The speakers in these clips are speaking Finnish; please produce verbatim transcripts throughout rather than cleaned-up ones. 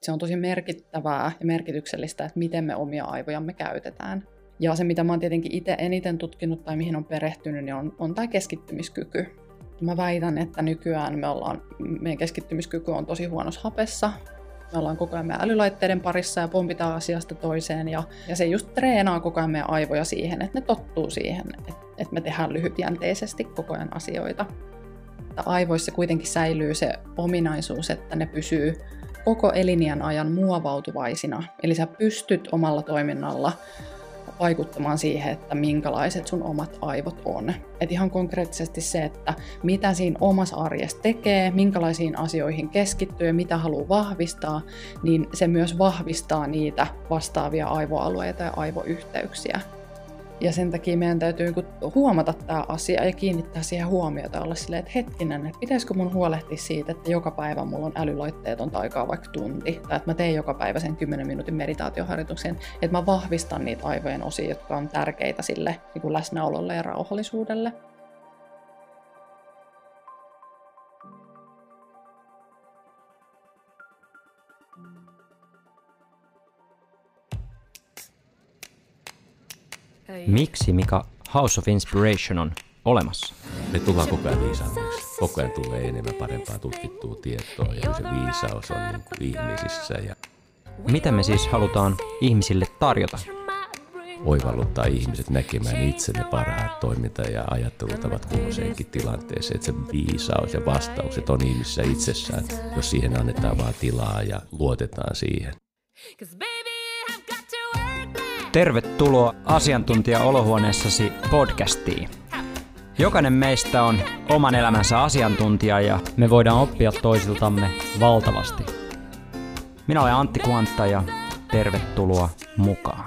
Se on tosi merkittävää ja merkityksellistä, että miten me omia aivojamme käytetään. Ja se, mitä mä oon tietenkin itse eniten tutkinut tai mihin on perehtynyt, niin on, on tämä keskittymiskyky. Mä väitän, että nykyään me ollaan, meidän keskittymiskyky on tosi huonossa hapessa. Me ollaan koko ajan meidän älylaitteiden parissa ja pompitaan asiasta toiseen. Ja, ja se just treenaa koko ajan meidän aivoja siihen, että ne tottuu siihen, että, että me tehdään lyhytjänteisesti koko ajan asioita. Että aivoissa kuitenkin säilyy se ominaisuus, että ne pysyy koko eliniän ajan muovautuvaisina. Eli sä pystyt omalla toiminnalla vaikuttamaan siihen, että minkälaiset sun omat aivot on. Et ihan konkreettisesti se, että mitä siinä omassa arjessa tekee, minkälaisiin asioihin keskittyy ja mitä haluaa vahvistaa, niin se myös vahvistaa niitä vastaavia aivoalueita ja aivoyhteyksiä. Ja sen takia meidän täytyy huomata tämä asia ja kiinnittää siihen huomiota ja olla silleen, että hetkinen, että pitäisikö mun huolehtia siitä, että joka päivä mulla on älylaitteeton aikaa vaikka tunti, tai että mä teen joka päivä sen kymmenen minuutin meditaatioharjoituksen, että mä vahvistan niitä aivojen osia, jotka on tärkeitä sille niin kuin läsnäololle ja rauhallisuudelle. Miksi, Mika, House of Inspiration on olemassa? Me tullaan koko ajan viisaammaksi. Koko ajan tulee enemmän parempaa tutkittua tietoa ja se viisaus on niin kuin ihmisissä. Ja mitä me siis halutaan ihmisille tarjota? Oivalluttaa ihmiset näkemään itse ne parhaat toiminta- ja ajattelutavat kulloiseenkin tilanteeseen. Että se viisaus ja vastaukset on ihmisissä itsessään, jos siihen annetaan vaan tilaa ja luotetaan siihen. Tervetuloa asiantuntija-olohuoneessasi podcastiin. Jokainen meistä on oman elämänsä asiantuntija ja me voidaan oppia toisiltamme valtavasti. Minä olen Antti Kuantta ja tervetuloa mukaan.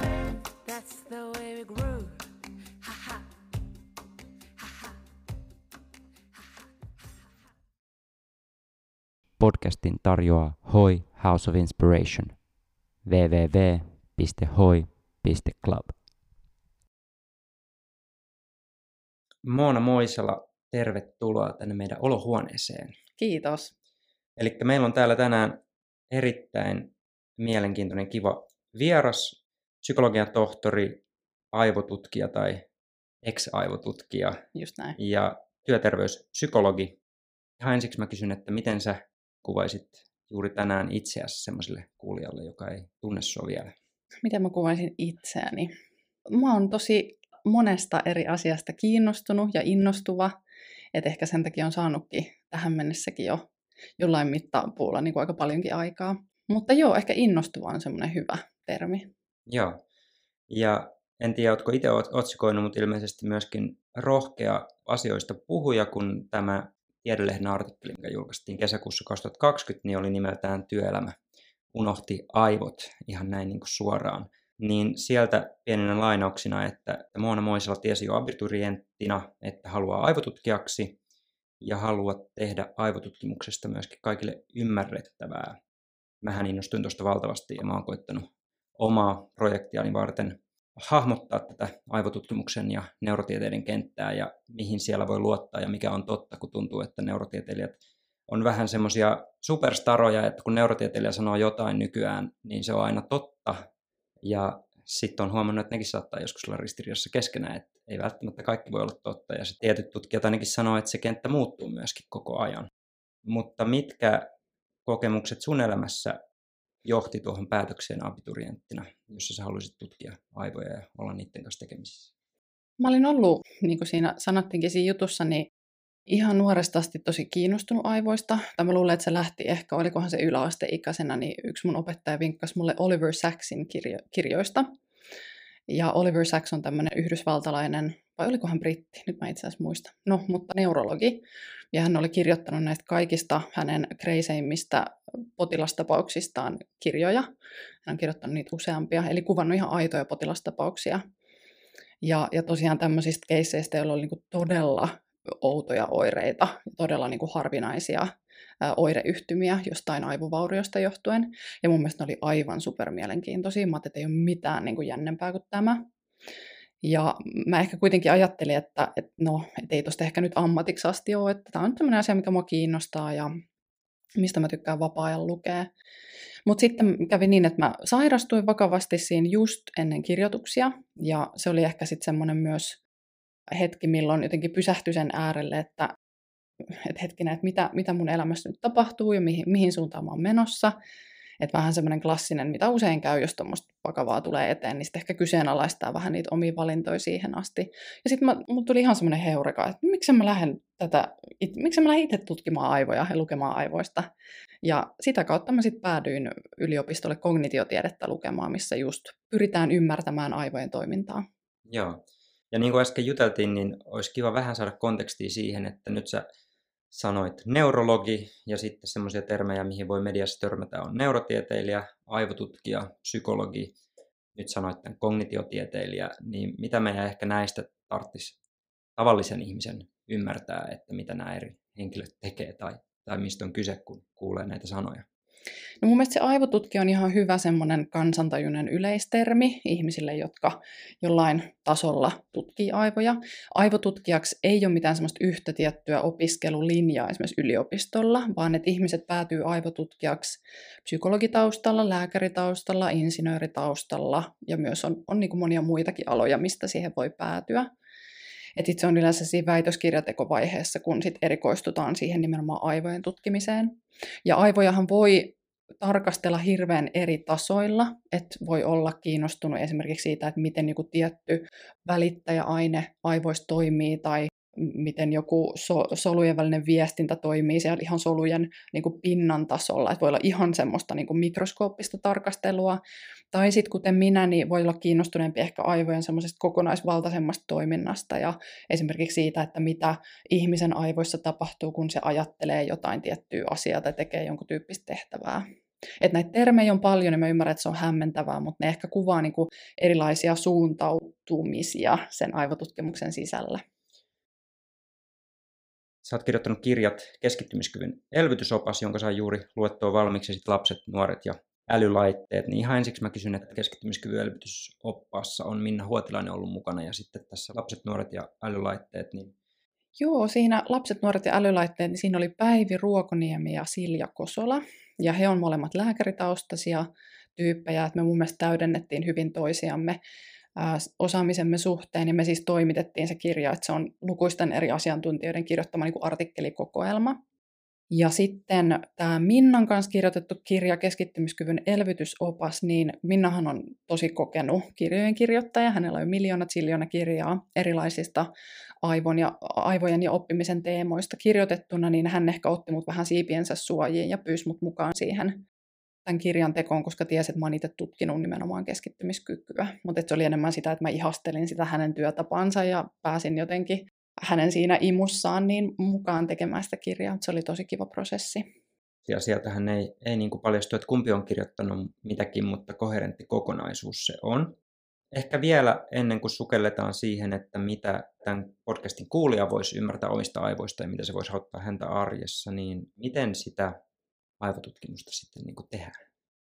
Podcastin tarjoaa Hoi House of Inspiration. double-u double-u double-u piste hoi piste club. Moona Moisala, tervetuloa tänne meidän olohuoneeseen. Kiitos. Eli meillä on täällä tänään erittäin mielenkiintoinen, kiva vieras, psykologian tohtori, aivotutkija tai ex-aivotutkija Just näin. ja työterveyspsykologi. Ihan ensiksi mä kysyn, että miten sä kuvaisit juuri tänään itseäsi semmoiselle kuulijalle, joka ei tunne sua vielä? Miten mä kuvaisin itseäni? Mä oon tosi monesta eri asiasta kiinnostunut ja innostuva, että ehkä sen takia on saanutkin tähän mennessäkin jo jollain mittapuulla niin kuin aika paljonkin aikaa. Mutta joo, ehkä innostuva on semmoinen hyvä termi. Joo, ja en tiedä, ootko itse otsikoinut, mutta ilmeisesti myöskin rohkea asioista puhuja, kun tämä Tiedelehden artikkeli, mikä julkaistiin kesäkuussa kaksituhattakaksikymmentä, niin oli nimeltään Työelämä unohti aivot, ihan näin niin kuin suoraan. Niin sieltä pieninä lainauksina, että Moona Moisala tiesi jo abiturienttina, että haluaa aivotutkijaksi ja haluaa tehdä aivotutkimuksesta myöskin kaikille ymmärrettävää. Mähän innostuin tuosta valtavasti ja mä oon koittanut omaa projektiani varten hahmottaa tätä aivotutkimuksen ja neurotieteiden kenttää ja mihin siellä voi luottaa ja mikä on totta, kun tuntuu, että neurotieteilijät on vähän semmoisia superstaroja, että kun neurotieteilijä sanoo jotain nykyään, niin se on aina totta. Ja sitten on huomannut, että nekin saattaa joskus olla ristiriidassa keskenään, että ei välttämättä kaikki voi olla totta. Ja se tietyt tutkijat ainakin sanoo, että se kenttä muuttuu myöskin koko ajan. Mutta mitkä kokemukset sun elämässä johti tuohon päätökseen abiturienttina, jossa sä haluaisit tutkia aivoja ja olla niiden kanssa tekemisissä? Mä olin ollut, niin kuin siinä sanottiinkin siinä jutussa, niin ihan nuoresta asti tosi kiinnostunut aivoista. Tai mä luulen, että se lähti ehkä, olikohan se yläasteikäisenä, niin yksi mun opettaja vinkkasi mulle Oliver Sacksin kirjo- kirjoista. Ja Oliver Sacks on tämmöinen yhdysvaltalainen, vai olikohan britti, nyt mä itse asiassa muista. No, mutta neurologi. Ja hän oli kirjoittanut näistä kaikista hänen kreiseimmistä potilastapauksistaan kirjoja. Hän on kirjoittanut niitä useampia, eli kuvannut ihan aitoja potilastapauksia. Ja, ja tosiaan tämmöisistä keisseistä, joilla oli niin kuin todella outoja oireita, todella niin kuin harvinaisia ää, oireyhtymiä jostain aivovauriosta johtuen. Ja mun mielestä ne oli aivan supermielenkiintoisia. Mä ajattelin, että ei ole mitään niin kuin jännempää kuin tämä. Ja mä ehkä kuitenkin ajattelin, että, että no, et ei tosta ehkä nyt ammatiksi asti ole, että tämä on tämmöinen asia, mikä mua kiinnostaa. Ja mistä mä tykkään vapaa-ajan lukea. Mutta sitten kävi niin, että mä sairastuin vakavasti siinä just ennen kirjoituksia, ja se oli ehkä sitten semmoinen myös hetki, milloin jotenkin pysähtyi sen äärelle, että, että hetkinen, että mitä, mitä mun elämässä nyt tapahtuu ja mihin, mihin suuntaan mä oon menossa. Että vähän semmoinen klassinen, mitä usein käy, jos tuommoista vakavaa tulee eteen, niin sitten ehkä kyseenalaistaa vähän niitä omia valintoja siihen asti. Ja sitten mut tuli ihan semmoinen heureka, että miksi mä lähden tätä, it, miksi mä lähden itse tutkimaan aivoja ja lukemaan aivoista. Ja sitä kautta mä sitten päädyin yliopistolle kognitiotiedettä lukemaan, missä just pyritään ymmärtämään aivojen toimintaa. Joo. Ja niin kuin äsken juteltiin, niin olisi kiva vähän saada kontekstia siihen, että nyt sä sanoit neurologi ja sitten semmoisia termejä, mihin voi mediassa törmätä, on neurotieteilijä, aivotutkija, psykologi, nyt sanoit tämän kognitiotieteilijä, niin mitä meidän ehkä näistä tarvitsisi tavallisen ihmisen ymmärtää, että mitä nämä eri henkilöt tekee tai, tai mistä on kyse, kun kuulee näitä sanoja? No mun mielestä se aivotutkija on ihan hyvä semmoinen kansantajuinen yleistermi ihmisille, jotka jollain tasolla tutkii aivoja. Aivotutkijaksi ei ole mitään semmoista yhtä tiettyä opiskelulinjaa esimerkiksi yliopistolla, vaan että ihmiset päätyy aivotutkijaksi psykologitaustalla, lääkäritaustalla, insinööritaustalla ja myös on, on niin kuin monia muitakin aloja, mistä siihen voi päätyä. Et itse on yleensä siinä väitöskirjatekovaiheessa, kun sit erikoistutaan siihen nimenomaan aivojen tutkimiseen. Ja aivojahan voi tarkastella hirveän eri tasoilla, että voi olla kiinnostunut esimerkiksi siitä, että miten joku tietty välittäjäaine aivoissa toimii tai miten joku so- solujen välinen viestintä toimii siellä ihan solujen niin kuin pinnan tasolla. Että voi olla ihan semmoista niin kuin mikroskooppista tarkastelua. Tai sitten kuten minä, niin voi olla kiinnostuneempi ehkä aivojen semmoisesta kokonaisvaltaisemmasta toiminnasta ja esimerkiksi siitä, että mitä ihmisen aivoissa tapahtuu, kun se ajattelee jotain tiettyä asiaa tai tekee jonkun tyyppistä tehtävää. Että näitä termejä on paljon ja mä ymmärrän, että se on hämmentävää, mutta ne ehkä kuvaa niin kuin erilaisia suuntautumisia sen aivotutkimuksen sisällä. Sä oot kirjoittanut kirjat Keskittymiskyvyn elvytysopas, jonka sain juuri luettua valmiiksi, ja sit Lapset, nuoret ja älylaitteet. Niin ihan ensiksi mä kysyn, että Keskittymiskyvyn elvytysoppaassa on Minna Huotilainen ollut mukana, ja sitten tässä Lapset, nuoret ja älylaitteet. Niin... Joo, siinä Lapset, nuoret ja älylaitteet, niin siinä oli Päivi Ruokoniemi ja Silja Kosola. Ja he on molemmat lääkäritaustaisia tyyppejä, että me mun mielestä täydennettiin hyvin toisiamme osaamisemme suhteen, ja me siis toimitettiin se kirja, että se on lukuisten eri asiantuntijoiden kirjoittama niin kuin artikkelikokoelma. Ja sitten tämä Minnan kanssa kirjoitettu kirja Keskittymiskyvyn elvytysopas, niin Minnahan on tosi kokenut kirjojen kirjoittaja, hänellä on miljoona ziljoona kirjaa erilaisista aivon ja, aivojen ja oppimisen teemoista kirjoitettuna, niin hän ehkä otti mut vähän siipiensä suojiin ja pyysi mut mukaan siihen tämän kirjan tekoon, koska tiesi, että mä oon itse tutkinut nimenomaan keskittymiskykyä. Mutta se oli enemmän sitä, että mä ihastelin sitä hänen työtapansa ja pääsin jotenkin hänen siinä imussaan niin mukaan tekemään sitä kirjaa. Se oli tosi kiva prosessi. Ja sieltähän ei, ei niin kuin paljastu, että kumpi on kirjoittanut mitäkin, mutta koherentti kokonaisuus se on. Ehkä vielä ennen kuin sukelletaan siihen, että mitä tämän podcastin kuulija voisi ymmärtää omista aivoista ja mitä se voisi auttaa häntä arjessa, niin miten sitä aivotutkimusta sitten niin kuin tehdään?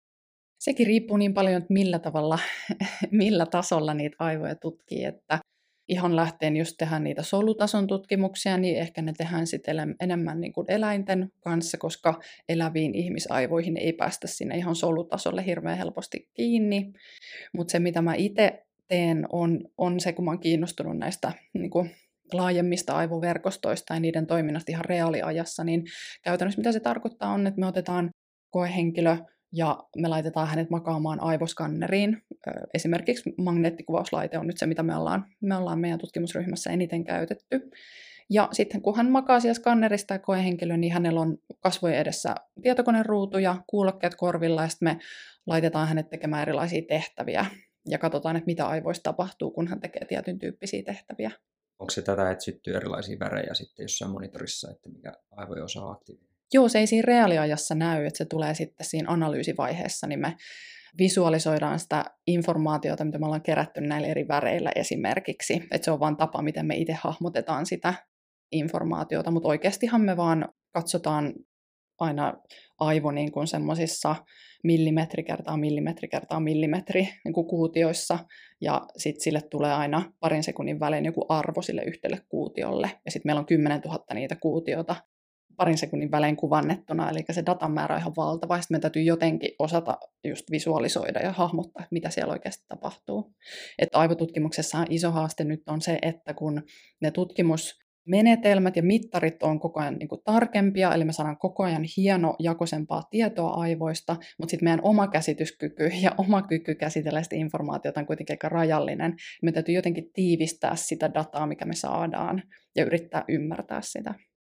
Sekin riippuu niin paljon, että millä tavalla, millä tasolla niitä aivoja tutkii, että ihan lähteen just tehdään niitä solutason tutkimuksia, niin ehkä ne tehdään sitten enemmän niin kuin eläinten kanssa, koska eläviin ihmisaivoihin ei päästä sinne ihan solutasolle hirveän helposti kiinni. Mutta se, mitä mä itse teen, on, on se, kun mä oon kiinnostunut näistä niin kuin laajemmista aivoverkostoista ja niiden toiminnasta ihan reaaliajassa, niin käytännössä mitä se tarkoittaa on, että me otetaan koehenkilö ja me laitetaan hänet makaamaan aivoskanneriin. Esimerkiksi magneettikuvauslaite on nyt se, mitä me ollaan, me ollaan meidän tutkimusryhmässä eniten käytetty. Ja sitten kun hän makaa siellä skannerista ja koehenkilö, niin hänellä on kasvojen edessä tietokoneruutu ja kuulokkeet korvilla, ja sitten me laitetaan hänet tekemään erilaisia tehtäviä ja katsotaan, että mitä aivoissa tapahtuu, kun hän tekee tietyn tyyppisiä tehtäviä. Onko se tätä, että syttyy erilaisia värejä sitten jossain monitorissa, että mikä aivojen osa on aktiivinen? Joo, se ei siinä reaaliajassa näy, että se tulee sitten siinä analyysivaiheessa, niin me visualisoidaan sitä informaatiota, mitä me ollaan kerätty näillä eri väreillä esimerkiksi. Että se on vaan tapa, miten me itse hahmotetaan sitä informaatiota, mutta oikeastihan me vaan katsotaan aina aivo niin kuin semmoisissa millimetri kertaa millimetri kertaa millimetri niin kuin kuutioissa, ja sitten sille tulee aina parin sekunnin välein joku arvo sille yhdelle kuutiolle, ja sitten meillä on kymmenen tuhatta niitä kuutiota parin sekunnin välein kuvannettuna, eli se datan määrä on ihan valtava, sitten meidän täytyy jotenkin osata just visualisoida ja hahmottaa, että mitä siellä oikeasti tapahtuu. Että aivotutkimuksessa iso haaste nyt on se, että kun ne tutkimusmenetelmät ja mittarit on koko ajan niin kuin tarkempia, eli me saadaan koko ajan hienojakoisempaa tietoa aivoista, mutta sitten meidän oma käsityskyky ja oma kyky käsitellä sitä informaatiota on kuitenkin aika rajallinen. Me täytyy jotenkin tiivistää sitä dataa, mikä me saadaan, ja yrittää ymmärtää sitä.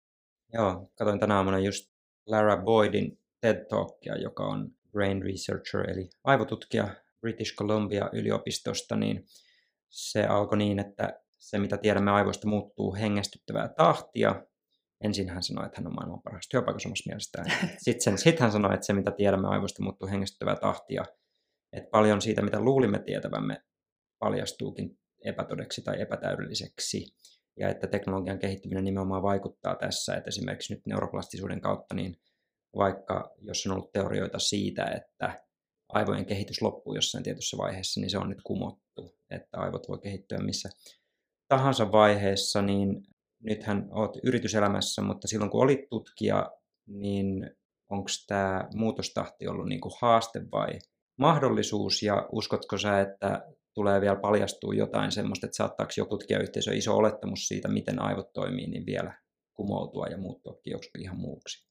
Joo, katsoin tänä aamuna just Lara Boydin TED Talkia, joka on brain researcher, eli aivotutkija British Columbia yliopistosta, niin se alkoi niin, että se mitä tiedämme aivoista muuttuu hengästyttävää tahtia. Ensin hän sanoi, että hän on maailman paras työpaikassa omassa mielestään. Sitten sit hän sanoi, että se mitä tiedämme aivoista muuttuu hengästyttävää tahtia. Että paljon siitä, mitä luulimme tietävämme, paljastuukin epätodeksi tai epätäydelliseksi. Ja että teknologian kehittyminen nimenomaan vaikuttaa tässä, että esimerkiksi nyt neuroplastisuuden kautta, niin vaikka jos on ollut teorioita siitä, että aivojen kehitys loppuu jossain tietyssä vaiheessa, niin se on nyt kumottu, että aivot voi kehittyä missä tahansa vaiheessa, niin nythän olet yrityselämässä, mutta silloin kun olit tutkija, niin onko tämä muutostahti ollut niin kuin haaste vai mahdollisuus, ja uskotko sä, että tulee vielä paljastua jotain semmoista, että saattaako joku tutkijayhteisö iso olettamus siitä, miten aivot toimii, niin vielä kumoutua ja muuttuakin joksikin ihan muuksi?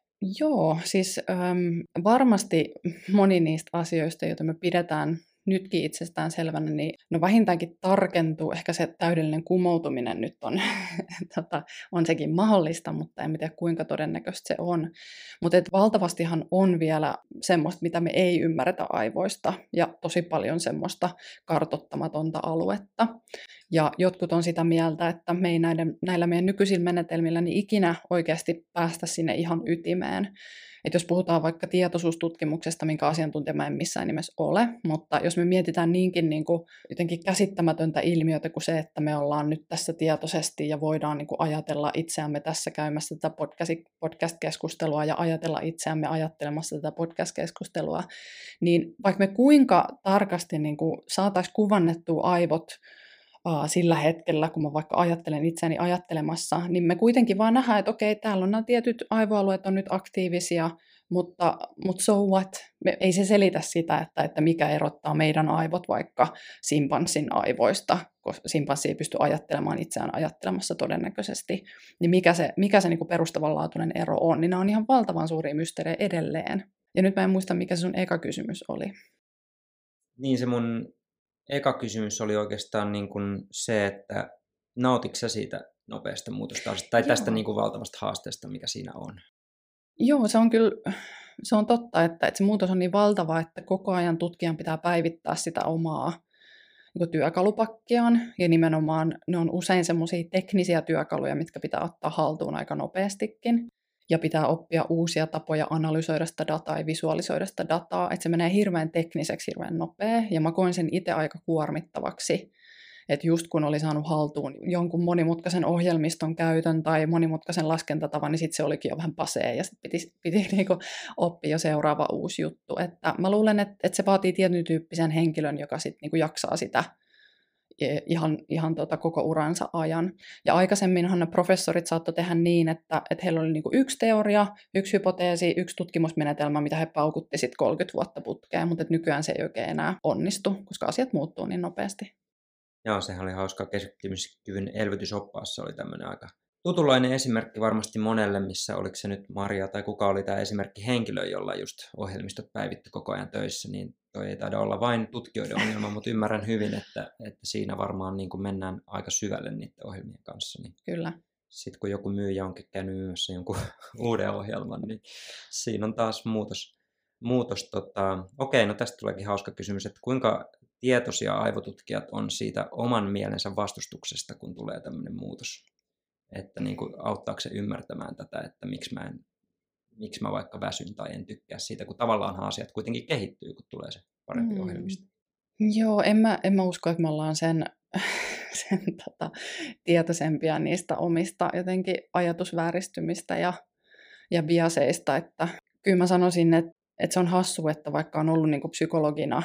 Joo, siis ähm, varmasti moni niistä asioista, joita me pidetään nytkin itsestään selvänä, niin no vähintäänkin tarkentuu. Ehkä se täydellinen kumoutuminen nyt on, tota, on sekin mahdollista, mutta en tiedä kuinka todennäköistä se on. Mutta valtavastihan on vielä semmoista, mitä me ei ymmärretä aivoista, ja tosi paljon semmoista kartoittamatonta aluetta. Ja jotkut on sitä mieltä, että me ei näiden, näillä meidän nykyisillä menetelmillä niin ikinä oikeasti päästä sinne ihan ytimeen. Että jos puhutaan vaikka tietoisuustutkimuksesta, minkä asiantuntija mä en missään nimessä ole, mutta jos me mietitään niinkin niin kuin jotenkin käsittämätöntä ilmiötä kuin se, että me ollaan nyt tässä tietoisesti ja voidaan niin kuin ajatella itseämme tässä käymässä tätä podcast-keskustelua ja ajatella itseämme ajattelemassa tätä podcast-keskustelua, niin vaikka me kuinka tarkasti niin kuin saataisiin kuvannettua aivot sillä hetkellä, kun mä vaikka ajattelen itseäni ajattelemassa, niin me kuitenkin vaan nähdään, että okei, täällä on nämä tietyt aivoalueet on nyt aktiivisia, mutta, mutta so what? Me, ei se selitä sitä, että, että mikä erottaa meidän aivot vaikka simpanssin aivoista, koska simpanssi ei pysty ajattelemaan itseään ajattelemassa todennäköisesti. Niin mikä se, mikä se niin kuin perustavanlaatuinen ero on, niin nämä on ihan valtavan suuria mysteerejä edelleen. Ja nyt mä en muista, mikä se sun eka kysymys oli. Niin se mun eka kysymys oli oikeastaan niin kuin se, että nautitko sä siitä nopeasta muutosta tai tästä niin kuin valtavasta haasteesta, mikä siinä on? Joo, se on kyllä se on totta, että, että se muutos on niin valtava, että koko ajan tutkijan pitää päivittää sitä omaa niin kuin työkalupakkiaan. Ja nimenomaan ne on usein semmoisia teknisiä työkaluja, mitkä pitää ottaa haltuun aika nopeastikin. Ja pitää oppia uusia tapoja analysoida sitä dataa ja visualisoida sitä dataa. Että se menee hirveän tekniseksi, hirveän nopea. Ja mä koin sen itse aika kuormittavaksi. Että just kun oli saanut haltuun jonkun monimutkaisen ohjelmiston käytön tai monimutkaisen laskentatavan, niin sitten se olikin jo vähän pasee ja sitten piti, piti niinku oppia jo seuraava uusi juttu. Että mä luulen, että, että se vaatii tietyn tyyppisen henkilön, joka sitten niinku jaksaa sitä ihan, ihan tota koko uransa ajan. Ja aikaisemminhan ne professorit saattoi tehdä niin, että, että heillä oli niinku yksi teoria, yksi hypoteesi, yksi tutkimusmenetelmä, mitä he paukutti sitten kolmekymmentä vuotta putkeen, mutta nykyään se ei oikein enää onnistu, koska asiat muuttuu niin nopeasti. Joo, sehän oli hauska. Keskittymiskyvyn elvytysoppaassa oli tämmöinen aika tutulainen esimerkki varmasti monelle, missä oliko se nyt Maria tai kuka oli tämä esimerkki henkilö, jolla just ohjelmistot päivitti koko ajan töissä, niin toi ei taida olla vain tutkijoiden ongelma, mutta ymmärrän hyvin, että, että siinä varmaan niin kuin mennään aika syvälle niiden ohjelmien kanssa. Niin Kyllä. Sitten kun joku myyjä onkin käynyt myymässä jonkun uuden ohjelman, niin siinä on taas muutos. muutos tota... Okei, no tästä tuleekin hauska kysymys, että kuinka tietoisia aivotutkijat on siitä oman mielensä vastustuksesta, kun tulee tämmöinen muutos. Että niin kuin, auttaako se ymmärtämään tätä, että miksi mä, en, miksi mä vaikka väsyn tai en tykkää siitä, kun tavallaan asiat kuitenkin kehittyy, kun tulee se parempi mm. ohjelmisto. Joo, en mä, en mä usko, että me ollaan sen, sen tota, tietoisempia niistä omista jotenkin ajatusvääristymistä ja, ja biaseista. Että kyllä mä sanoisin, että, että se on hassu, että vaikka on ollut niin kuin psykologina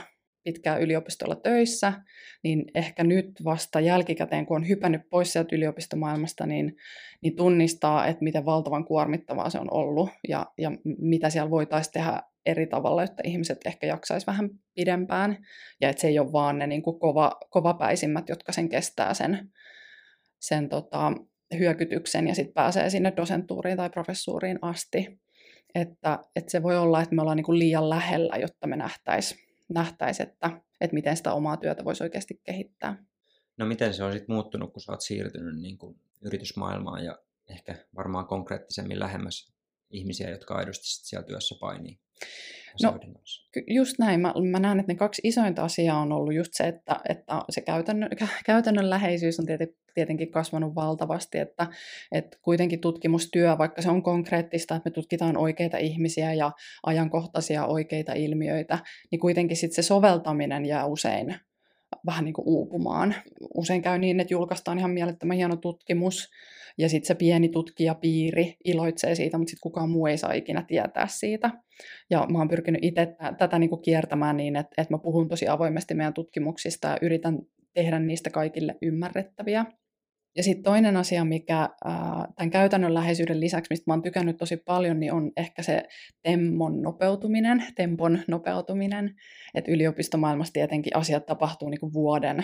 pitkään yliopistolla töissä, niin ehkä nyt vasta jälkikäteen, kun on hypännyt pois sieltä yliopistomaailmasta, niin, niin tunnistaa, että miten valtavan kuormittavaa se on ollut ja, ja mitä siellä voitaisiin tehdä eri tavalla, että ihmiset ehkä jaksaisi vähän pidempään ja että se ei ole vaan ne niin kuin kova, kovapäisimmät, jotka sen kestää sen, sen tota, hyökytyksen ja sitten pääsee sinne dosentuuriin tai professuuriin asti. Että, että se voi olla, että me ollaan niin kuin liian lähellä, jotta me nähtäisiin, nähtäisi, että, että miten sitä omaa työtä voisi oikeasti kehittää. No miten se on sitten muuttunut, kun sä oot siirtynyt niin kuin yritysmaailmaan ja ehkä varmaan konkreettisemmin lähemmäs ihmisiä, jotka aidosti sit siellä työssä painii? No, just näin. Mä, mä näen, että ne kaksi isointa asiaa on ollut just se, että, että se käytännön, käytännön läheisyys on tietenkin kasvanut valtavasti, että, että kuitenkin tutkimustyö, vaikka se on konkreettista, että me tutkitaan oikeita ihmisiä ja ajankohtaisia oikeita ilmiöitä, niin kuitenkin sit se soveltaminen jää usein vähän niin kuin uupumaan. Usein käy niin, että julkaistaan ihan mielettömän hieno tutkimus, ja sitten se pieni tutkijapiiri iloitsee siitä, mutta sitten kukaan muu ei saa ikinä tietää siitä. Ja mä oon pyrkinyt itse tätä niin kuin kiertämään niin, että, että mä puhun tosi avoimesti meidän tutkimuksista ja yritän tehdä niistä kaikille ymmärrettäviä. Ja sitten toinen asia, mikä ää, tämän käytännönläheisyyden lisäksi, mistä mä oon tykännyt tosi paljon, niin on ehkä se tempon nopeutuminen, tempon nopeutuminen. Että yliopistomaailmassa tietenkin asiat tapahtuu niinku vuoden,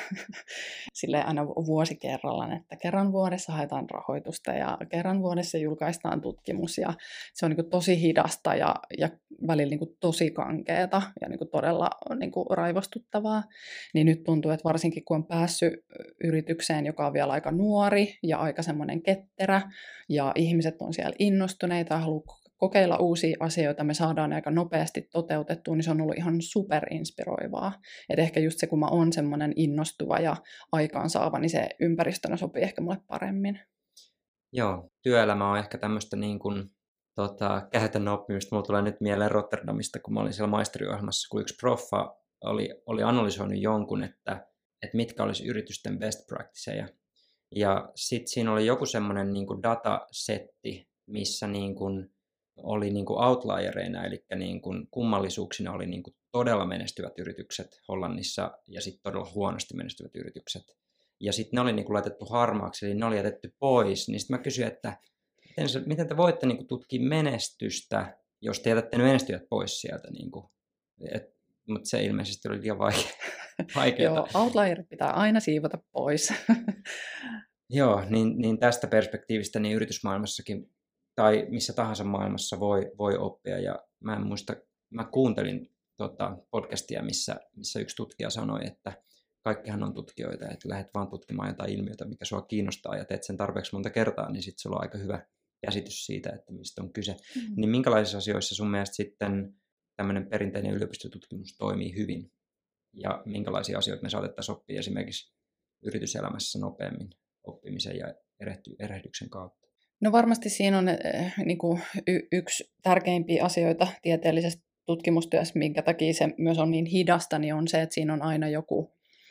silleen aina vuosi kerrallaan, että kerran vuodessa haetaan rahoitusta ja kerran vuodessa julkaistaan tutkimus. Ja se on niinku tosi hidasta ja, ja välillä niinku tosi kankeeta ja niinku todella niinku raivostuttavaa. Niin nyt tuntuu, että varsinkin kun on päässyt yritykseen, joka on vielä aika nuori ja aika semmoinen ketterä, ja ihmiset on siellä innostuneita ja haluaa kokeilla uusia asioita, me saadaan aika nopeasti toteutettua, niin se on ollut ihan superinspiroivaa. Et ehkä just se, kun mä oon semmoinen innostuva ja aikaansaava, niin se ympäristönä sopii ehkä mulle paremmin. Joo, työelämä on ehkä tämmöistä niin kuin, tota, käytännön oppimista. Mulla tulee nyt mieleen Rotterdamista, kun mä olin siellä maisteriohjelmassa, kun yksi proffa oli, oli analysoinut jonkun, että, että mitkä olisi yritysten best practiceja. Ja sitten siinä oli joku semmoinen niin kuin datasetti, missä niin kuin oli niin kuin outliereina, eli niin kuin kummallisuuksina oli niin kuin todella menestyvät yritykset Hollannissa ja sitten todella huonosti menestyvät yritykset. Ja sitten ne oli niin kuin laitettu harmaaksi, eli ne oli jätetty pois. Niin sitten mä kysyin, että miten, se, miten te voitte niin kuin tutkia menestystä, jos te jätätte ne menestyjät pois sieltä. Niin kuin. Et, mutta se ilmeisesti oli liian vaikea. vaikeaa. Joo, outlierit pitää aina siivota pois. Joo, niin, niin tästä perspektiivistä niin yritysmaailmassakin tai missä tahansa maailmassa voi, voi oppia. Ja mä en muista, mä kuuntelin tota podcastia, missä, missä yksi tutkija sanoi, että kaikkihan on tutkijoita, että lähdet vaan tutkimaan jotain ilmiötä, mikä sua kiinnostaa ja teet sen tarpeeksi monta kertaa, niin sitten sulla on aika hyvä käsitys siitä, että mistä on kyse. Mm-hmm. Niin minkälaisissa asioissa sun mielestä sitten tämmöinen perinteinen yliopistotutkimus toimii hyvin? Ja minkälaisia asioita me saatettaisiin oppia esimerkiksi yrityselämässä nopeammin oppimisen ja erehdyksen kautta? No varmasti siinä on äh, niin kuin y- yksi tärkeimpiä asioita tieteellisessä tutkimustyössä, minkä takia se myös on niin hidasta, niin on se, että siinä on aina joku,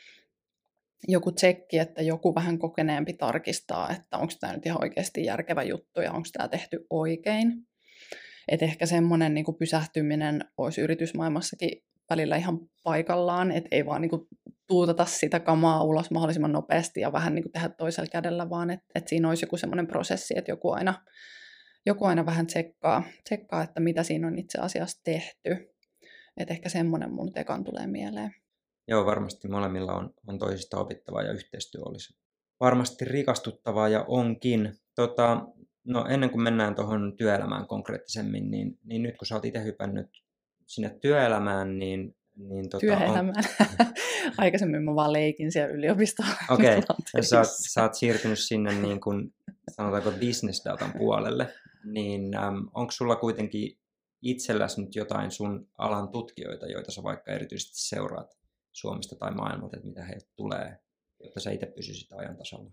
joku tsekki, että joku vähän kokeneempi tarkistaa, että onko tämä nyt ihan oikeasti järkevä juttu ja onko tämä tehty oikein. Et ehkä semmoinen niin kuin pysähtyminen olisi yritysmaailmassakin välillä ihan paikallaan, että ei vaan niin kuin tuutata sitä kamaa ulos mahdollisimman nopeasti ja vähän niin kuin tehdä toisella kädellä, vaan että, että siinä olisi joku semmoinen prosessi, että joku aina, joku aina vähän tsekkaa, tsekkaa, että mitä siinä on itse asiassa tehty. Että ehkä semmoinen mun tekan tulee mieleen. Joo, varmasti molemmilla on, on toisista opittavaa ja yhteistyö olisi varmasti rikastuttavaa ja onkin. Tota, no ennen kuin mennään tuohon työelämään konkreettisemmin, niin, niin nyt kun sä oot itse hypännyt sinne työelämään, niin... niin tota, Työelämään. On... Aikaisemmin mä vaan leikin siellä yliopistolla. Okei, okay. sä, sä oot siirtynyt sinne niin kuin, sanotaanko business datan puolelle, niin äm, onko sulla kuitenkin itselläsi nyt jotain sun alan tutkijoita, joita sä vaikka erityisesti seuraat Suomesta tai maailmalta, että mitä heiltä tulee, jotta sä itse pysyisit ajan tasalla?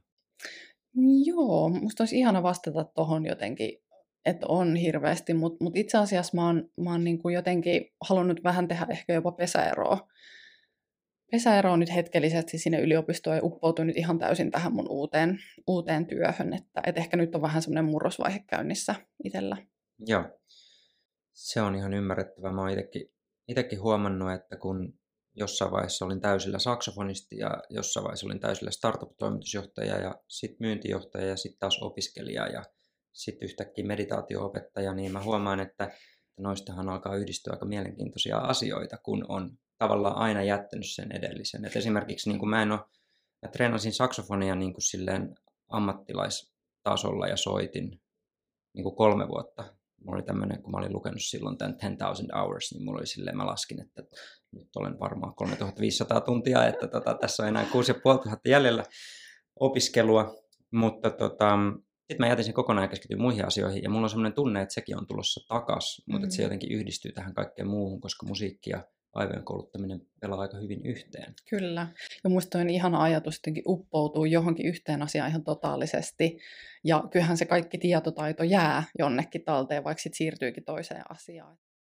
Joo, musta olisi ihana vastata tohon jotenkin, että on hirveästi, mutta mut itse asiassa mä oon, mä oon niinku jotenkin halunnut vähän tehdä ehkä jopa pesäeroa. Pesäero on nyt hetkellisesti sinne yliopistoon ja uppoutuu nyt ihan täysin tähän mun uuteen, uuteen työhön, että et ehkä nyt on vähän semmoinen murrosvaihe käynnissä itsellä. Joo, se on ihan ymmärrettävää. Mä oon itekin, itekin huomannut, että kun jossain vaiheessa olin täysillä saksofonisti ja jossain vaiheessa olin täysillä startup-toimitusjohtaja ja sitten myyntijohtaja ja sitten taas opiskelija ja sitten yhtäkkiä meditaatio-opettaja, niin mä huomaan, että noistahan alkaa yhdistyä aika mielenkiintoisia asioita, kun on tavallaan aina jättänyt sen edellisen. Et esimerkiksi niin kuin mä en ole, mä treenasin saksofonia niin kuin silleen ammattilaistasolla ja soitin niin kuin kolme vuotta. Mulla oli tämmöinen, kun mä olin lukenut silloin tämän ten thousand hours, niin mulla oli silleen, mä laskin, että nyt olen varmaan kolmetuhattaviisisataa tuntia, että tota, tässä on enää kuusi tuhatta viisisataa jäljellä opiskelua, mutta tota, sitten mä jätin sen kokonaan ja keskityin muihin asioihin, ja mulla on semmoinen tunne, että sekin on tulossa takas, mutta mm. että se jotenkin yhdistyy tähän kaikkeen muuhun, koska musiikki ja aivojen kouluttaminen pelaa aika hyvin yhteen. Kyllä. Ja musta on ihana ajatus jotenkin uppoutuu johonkin yhteen asiaan ihan totaalisesti. Ja kyllähän se kaikki tietotaito jää jonnekin talteen, vaikka sit siirtyykin toiseen asiaan.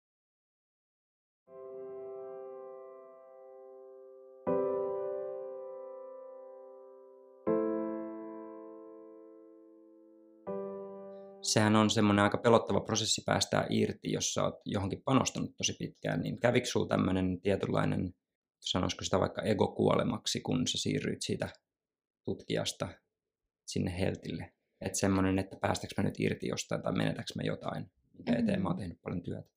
Sehän on semmoinen aika pelottava prosessi päästää irti, jos sä oot johonkin panostanut tosi pitkään, niin kävikö sulla tämmöinen tietynlainen, sanoisiko sitä vaikka egokuolemaksi, kun sä siirryit siitä tutkijasta sinne heltille? Että semmoinen, että päästäks mä nyt irti jostain tai menetäks mä jotain, mitä eteen mä oon tehnyt paljon työtä?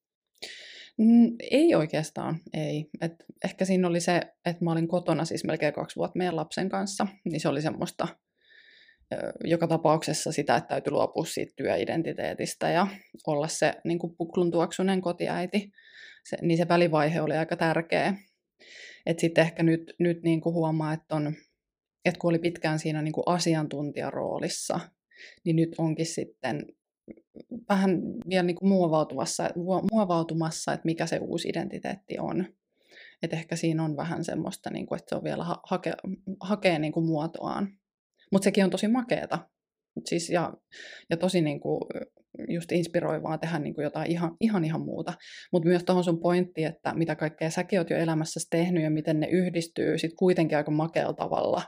Mm, ei oikeastaan, ei. Et ehkä siinä oli se, että mä olin kotona siis melkein kaksi vuotta meidän lapsen kanssa, niin se oli semmoista joka tapauksessa sitä, että täytyy luopua siitä työidentiteetistä ja olla se niin kuin pukluntuoksunen kotiäiti. Se, niin se välivaihe oli aika tärkeä. Sitten ehkä nyt, nyt niin kuin huomaa, että, on, että kun oli pitkään siinä niin kuin asiantuntijaroolissa, niin nyt onkin sitten vähän vielä niin kuin muovautumassa, muovautumassa, että mikä se uusi identiteetti on. Että ehkä siinä on vähän semmoista, niin kuin, että se on vielä ha- hake, hakee niin kuin muotoaan. Mutta sekin on tosi makeeta. Siis ja, ja tosi niinku, just inspiroivaa tehdä niinku jotain ihan, ihan ihan muuta. Mutta myös tuohon sun pointtiin, että mitä kaikkea säkin oot jo elämässäsi tehnyt ja miten ne yhdistyy sit kuitenkin aika makealla tavalla.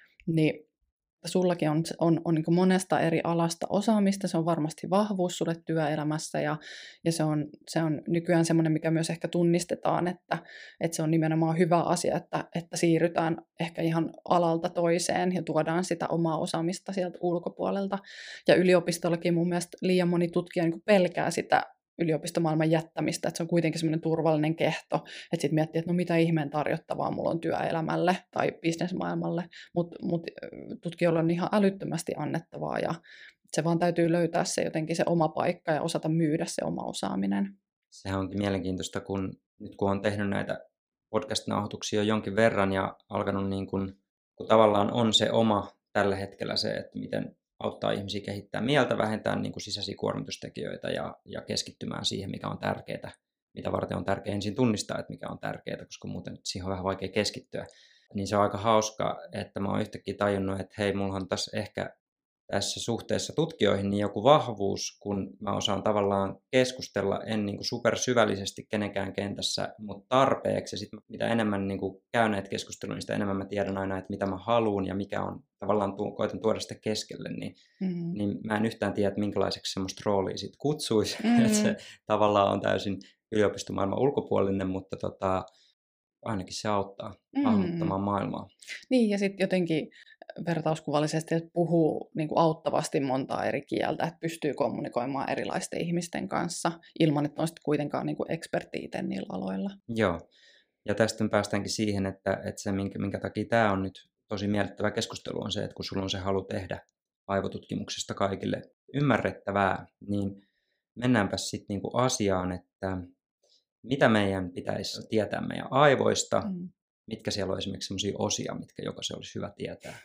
Niin sullakin on, on, on niin monesta eri alasta osaamista, se on varmasti vahvuus sulle työelämässä ja, ja se, on, se on nykyään semmoinen, mikä myös ehkä tunnistetaan, että, että se on nimenomaan hyvä asia, että, että siirrytään ehkä ihan alalta toiseen ja tuodaan sitä omaa osaamista sieltä ulkopuolelta. Ja yliopistollakin mun mielestä liian moni tutkija niin pelkää sitä yliopistomaailman jättämistä, että se on kuitenkin semmoinen turvallinen kehto, että sitten miettii, että no mitä ihmeen tarjottavaa mulla on työelämälle tai bisnesmaailmalle, mutta mut, tutkijoilla on ihan älyttömästi annettavaa ja se vaan täytyy löytää se jotenkin se oma paikka ja osata myydä se oma osaaminen. Sehän onkin mielenkiintoista, kun nyt kun on tehnyt näitä podcast-nauhoituksia jonkin verran ja alkanut niin kuin, kun tavallaan on se oma tällä hetkellä se, että miten auttaa ihmisiä kehittää mieltä, vähentää niin kuin sisäisiä kuormitustekijöitä ja, ja keskittymään siihen, mikä on tärkeää, mitä varten on tärkeää ensin tunnistaa, että mikä on tärkeää, koska muuten siihen on vähän vaikea keskittyä. Niin se on aika hauska, että mä oon yhtäkkiä tajunnut, että hei, mulla on tässä ehkä tässä suhteessa tutkijoihin niin joku vahvuus, kun mä osaan tavallaan keskustella, en niin kuin supersyvällisesti kenenkään kentässä, mutta tarpeeksi. Ja sitten mitä enemmän niin kuin käyn näitä keskusteluja, niin sitä enemmän mä tiedän aina, että mitä mä haluan ja mikä on tavallaan, tu- koitan tuoda sitä keskelle. Niin, mm-hmm. niin mä en yhtään tiedä, että minkälaiseksi semmoista roolia sit kutsuisi. Mm-hmm. Että se tavallaan on täysin yliopistomaailman ulkopuolinen, mutta tota, ainakin se auttaa mm-hmm. hahmottamaan maailmaa. Niin, ja sitten jotenkin vertauskuvallisesti, että puhuu niin kuin auttavasti montaa eri kieltä, että pystyy kommunikoimaan erilaisten ihmisten kanssa ilman, että on sitten kuitenkaan niin kuin ekspertiite niillä aloilla. Joo, ja tästä päästäänkin siihen, että, että se minkä, minkä takia tämä on nyt tosi miellyttävä keskustelu on se, että kun sulla on se halu tehdä aivotutkimuksesta kaikille ymmärrettävää, niin mennäänpä sitten niin kuin asiaan, että mitä meidän pitäisi tietää meidän aivoista, mm. mitkä siellä on esimerkiksi sellaisia osia, mitkä jokaisen olisi hyvä tietää.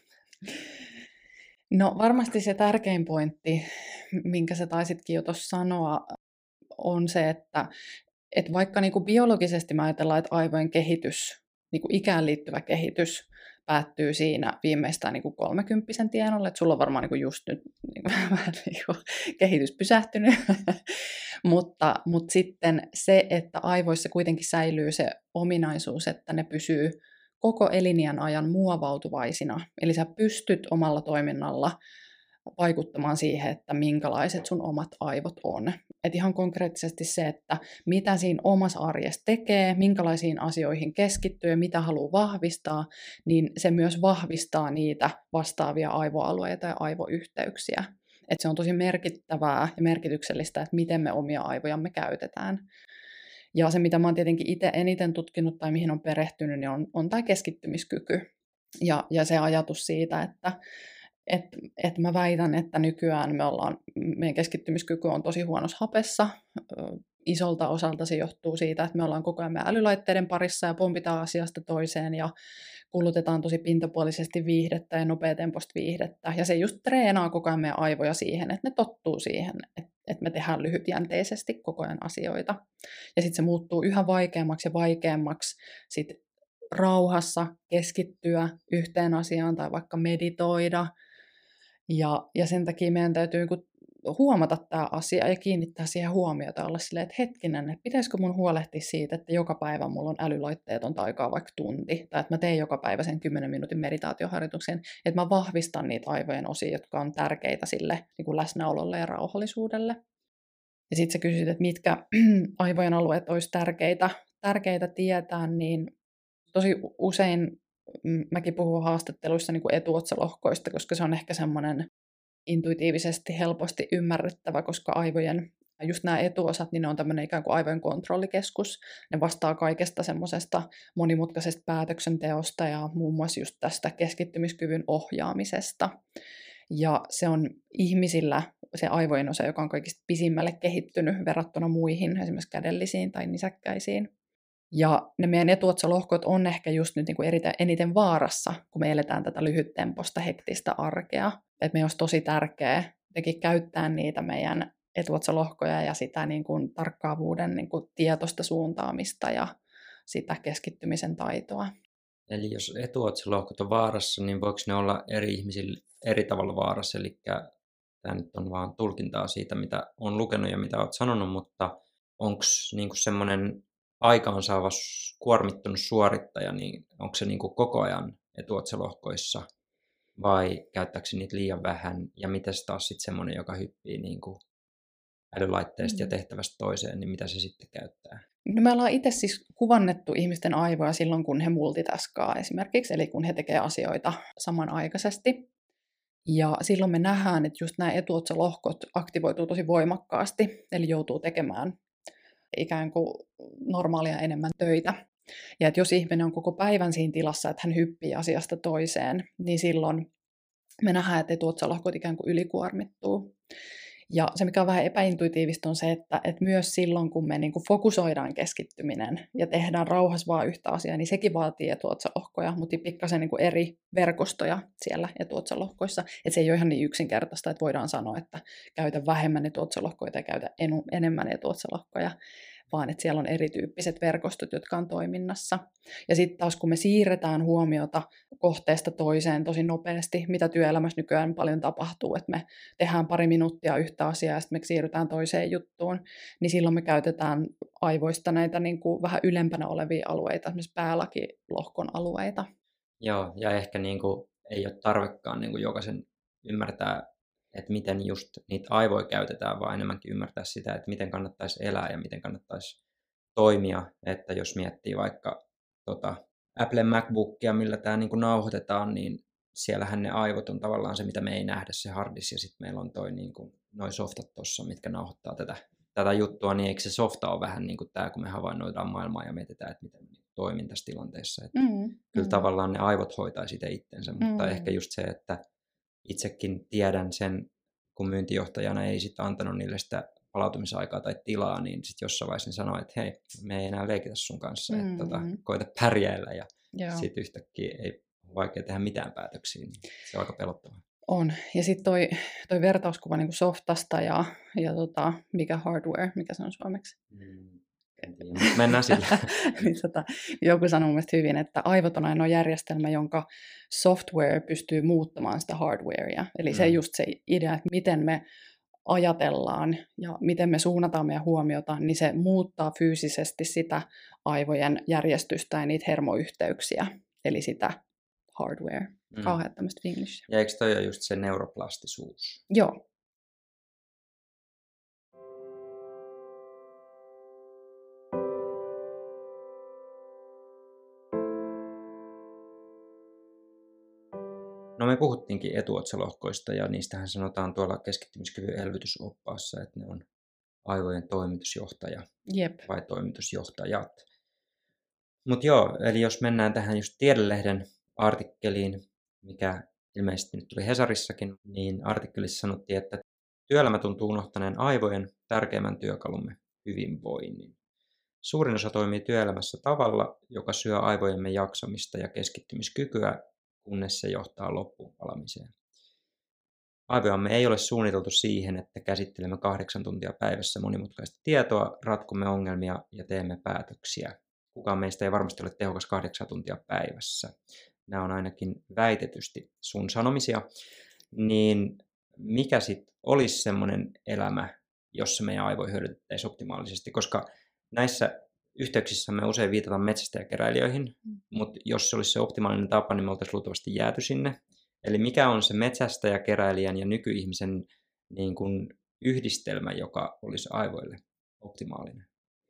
No varmasti se tärkein pointti, minkä sä taisitkin jo tuossa sanoa, on se, että, että vaikka niin kuin biologisesti me ajatellaan, että aivojen kehitys, niin kuin ikään liittyvä kehitys, päättyy siinä viimeistään niin kuin kolmekymppisen tienolle, että sulla on varmaan niin kuin just nyt niin kuin, vähän niin kuin kehitys pysähtynyt, mutta, mutta sitten se, että aivoissa kuitenkin säilyy se ominaisuus, että ne pysyy koko eliniän ajan muovautuvaisina. Eli sä pystyt omalla toiminnalla vaikuttamaan siihen, että minkälaiset sun omat aivot on. Et ihan konkreettisesti se, että mitä siinä omassa arjessa tekee, minkälaisiin asioihin keskittyy ja mitä haluaa vahvistaa, niin se myös vahvistaa niitä vastaavia aivoalueita ja aivoyhteyksiä. Et se on tosi merkittävää ja merkityksellistä, että miten me omia aivojamme käytetään. Ja se, mitä mä oon tietenkin itse eniten tutkinut tai mihin on perehtynyt, niin on, on tämä keskittymiskyky. Ja, ja se ajatus siitä, että et, et mä väitän, että nykyään me ollaan, meidän keskittymiskyky on tosi huonossa hapessa. Isolta osalta se johtuu siitä, että me ollaan koko ajan meidän älylaitteiden parissa ja pompitaan asiasta toiseen ja kulutetaan tosi pintapuolisesti viihdettä ja nopeatempoista viihdettä. Ja se just treenaa koko ajan meidän aivoja siihen, että ne tottuu siihen, että, että me tehdään lyhytjänteisesti koko ajan asioita. Ja sitten se muuttuu yhä vaikeammaksi ja vaikeammaksi sit rauhassa keskittyä yhteen asiaan tai vaikka meditoida. Ja, ja sen takia meidän täytyy huomata tämä asia ja kiinnittää siihen huomiota ja olla silleen, että hetkinen, että pitäisikö mun huolehtia siitä, että joka päivä mulla on älylaitteetonta aikaa vaikka tunti, tai että mä teen joka päivä sen kymmenen minuutin meditaatioharjoituksen, että mä vahvistan niitä aivojen osia, jotka on tärkeitä sille niin kuin läsnäololle ja rauhallisuudelle. Ja sitten sä kysyt, että mitkä aivojen alueet olisi tärkeitä, tärkeitä tietää, niin tosi usein mäkin puhun haastatteluissa niin kuin etuotsalohkoista, koska se on ehkä semmoinen intuitiivisesti helposti ymmärrettävä, koska aivojen, just nämä etuosat, niin ne on tämmöinen ikään kuin aivojen kontrollikeskus. Ne vastaa kaikesta semmoisesta monimutkaisesta päätöksenteosta ja muun muassa just tästä keskittymiskyvyn ohjaamisesta. Ja se on ihmisillä se aivojen osa, joka on kaikista pisimmälle kehittynyt verrattuna muihin, esimerkiksi kädellisiin tai nisäkkäisiin. Ja ne meidän etuotsalohkot on ehkä just nyt niin kuin eniten vaarassa, kun me eletään tätä lyhyttemposta hektistä arkea. Että meidän olisi tosi tärkeää käyttää niitä meidän etuotsalohkoja ja sitä niin kuin tarkkaavuuden niin kuin tietoista suuntaamista ja sitä keskittymisen taitoa. Eli jos etuotsalohkot on vaarassa, niin voiko ne olla eri ihmisillä eri tavalla vaarassa? Eli tämä nyt on vaan tulkintaa siitä, mitä olen lukenut ja mitä olet sanonut, mutta onko niin kuin semmoinen aikaansaava kuormittunut suorittaja, niin onko se niin kuin koko ajan etuotsalohkoissa vai käyttääkö se niitä liian vähän? Ja miten taas sitten semmoinen, joka hyppii niin kuin älylaitteesta mm. ja tehtävästä toiseen, niin mitä se sitten käyttää? No me ollaan itse siis kuvannettu ihmisten aivoja silloin, kun he multitaskaa esimerkiksi, eli kun he tekevät asioita samanaikaisesti. Ja silloin me nähdään, että just nämä etuotsalohkot aktivoituu tosi voimakkaasti, eli joutuu tekemään ikään kuin normaalia enemmän töitä. Ja että jos ihminen on koko päivän siinä tilassa, että hän hyppii asiasta toiseen, niin silloin me nähdään, että etuotsalohkot ikään kuin ylikuormittuu. Ja se, mikä on vähän epäintuitiivista, on se, että, että myös silloin, kun me niin kuin fokusoidaan keskittyminen ja tehdään rauhassa vaan yhtä asiaa, niin sekin vaatii etuotsalohkoja, mutta pikkasen niin kuin eri verkostoja siellä etuotsalohkoissa. Että se ei ole ihan niin yksinkertaista, että voidaan sanoa, että käytä vähemmän etuotsalohkoja tai käytä enu, enemmän etuotsalohkoja, vaan että siellä on erityyppiset verkostot, jotka on toiminnassa. Ja sitten taas, kun me siirretään huomiota kohteesta toiseen tosi nopeasti, mitä työelämässä nykyään paljon tapahtuu, että me tehdään pari minuuttia yhtä asiaa ja sitten me siirrytään toiseen juttuun, niin silloin me käytetään aivoista näitä niin kuin vähän ylempänä olevia alueita, esimerkiksi päälakilohkon alueita. Joo, ja ehkä niin kuin ei ole tarvekaan niin kuin jokaisen ymmärtää, että miten just niitä aivoja käytetään, vaan enemmänkin ymmärtää sitä, että miten kannattaisi elää ja miten kannattaisi toimia. Että jos miettii vaikka tota Applen MacBookia, millä tämä niin kuin nauhoitetaan, niin siellähän ne aivot on tavallaan se, mitä me ei nähdä, se harddisk, ja sitten meillä on toi niin kuin, noi softat tuossa, mitkä nauhoittaa tätä, tätä juttua, niin eikö se softa ole vähän niin kuin tämä, kun me havainnoidaan maailmaa ja mietitään, että miten toimin tässä tilanteessa. Että mm, kyllä mm. tavallaan ne aivot hoitaisi itse itsensä, mm. mutta ehkä just se, että itsekin tiedän sen, kun myyntijohtajana ei sitten antanut niille sitä palautumisaikaa tai tilaa, niin sitten jossain vaiheessa ne sanoi, että hei, me ei enää leikitä sun kanssa, että mm-hmm. tota, koita pärjäillä, ja sitten yhtäkkiä ei ole vaikea tehdä mitään päätöksiä, niin se on aika pelottavaa. On, ja sitten toi, toi vertauskuva niin kuin softasta ja, ja tota, mikä hardware, mikä se on suomeksi? Mm. Mennään sillä. niin, tota, joku sanoi mun mielestä hyvin, että aivot on ainoa järjestelmä, jonka software pystyy muuttamaan sitä hardwarea. Eli mm. se just se idea, että miten me ajatellaan ja miten me suunnataan meidän huomiota, niin se muuttaa fyysisesti sitä aivojen järjestystä ja niitä hermoyhteyksiä, eli sitä hardware. Mm. Kauhean tämmöistä finglishia. Ja eikö toi ole just se neuroplastisuus? Joo. No me puhuttiinkin etuotsalohkoista ja niistähän sanotaan tuolla keskittymiskyvyn elvytysoppaassa, että ne on aivojen toimitusjohtaja Jep. vai toimitusjohtajat. Mutta joo, eli jos mennään tähän just Tiedelehden artikkeliin, mikä ilmeisesti nyt tuli Hesarissakin, niin artikkelissa sanottiin, että työelämä tuntuu unohtaneen aivojen tärkeimmän työkalumme, hyvinvoinnin. Suurin osa toimii työelämässä tavalla, joka syö aivojemme jaksamista ja keskittymiskykyä, kunnes se johtaa loppuunpalamiseen. Aivojamme ei ole suunniteltu siihen, että käsittelemme kahdeksan tuntia päivässä monimutkaista tietoa, ratkomme ongelmia ja teemme päätöksiä. Kukaan meistä ei varmasti ole tehokas kahdeksan tuntia päivässä. Nämä on ainakin väitetysti sun sanomisia. Niin mikä sitten olisi semmoinen elämä, jossa meidän aivoja hyödyntettäisiin optimaalisesti? Koska näissä yhteyksissä me usein viitataan metsästäjäkeräilijöihin, mm. mutta jos se olisi se optimaalinen tapa, niin me oltaisiin luultavasti jääty sinne. Eli mikä on se metsästäjäkeräilijän ja nykyihmisen niin kuin yhdistelmä, joka olisi aivoille optimaalinen?